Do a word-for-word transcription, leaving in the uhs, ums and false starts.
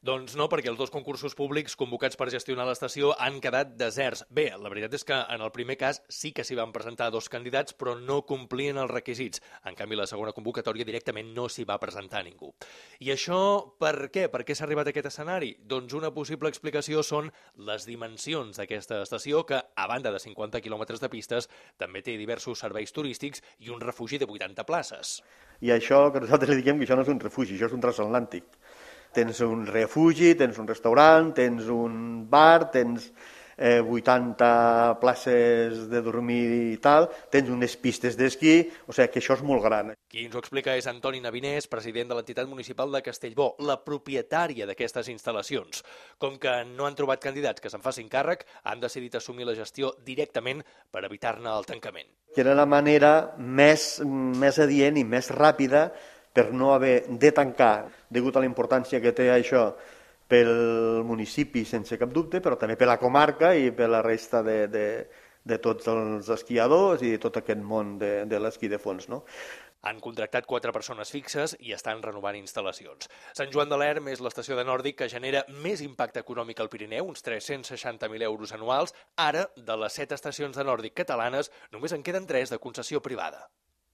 Doncs no, perquè els dos concursos públics convocats per gestionar l'estació han quedat deserts. Bé, la veritat és que en el primer cas sí que s'hi van presentar dos candidats, però no complien els requisits. En canvi, la segona convocatòria directament no s'hi va presentar ningú. I això per què? Per què s'ha arribat a aquest escenari? Doncs una possible explicació són les dimensions d'aquesta estació, que, a banda de cinquanta quilòmetres de pistes, també té diversos serveis turístics i un refugi de vuitanta places. I això, que nosaltres li diguem que això no és un refugi, això és un transatlàntic. Tens un refugi, tens un restaurant, tens un bar, tens eh, vuitanta places de dormir i tal, tens unes pistes d'esquí, o sigui que això és molt gran. Qui ens ho explica és Antoni Navinés, president de l'entitat municipal de Castellbò, la propietària d'aquestes instal·lacions. Com que no han trobat candidats que se'n facin càrrec, han decidit assumir la gestió directament per evitar-ne el tancament. Que era la manera més, més adient i més ràpida per no haver de tancar, degut a la importància que té això pel municipi, sense cap dubte, però també per la comarca i per la resta de, de, de tots els esquiadors i de tot aquest món de, de l'esquí de fons, no? Han contractat quatre persones fixes i estan renovant instal·lacions. Sant Joan de l'Erm és l'estació de Nòrdic que genera més impacte econòmic al Pirineu, uns tres-cents seixanta mil euros anuals. Ara, de les set estacions de Nòrdic catalanes, només en queden tres de concessió privada.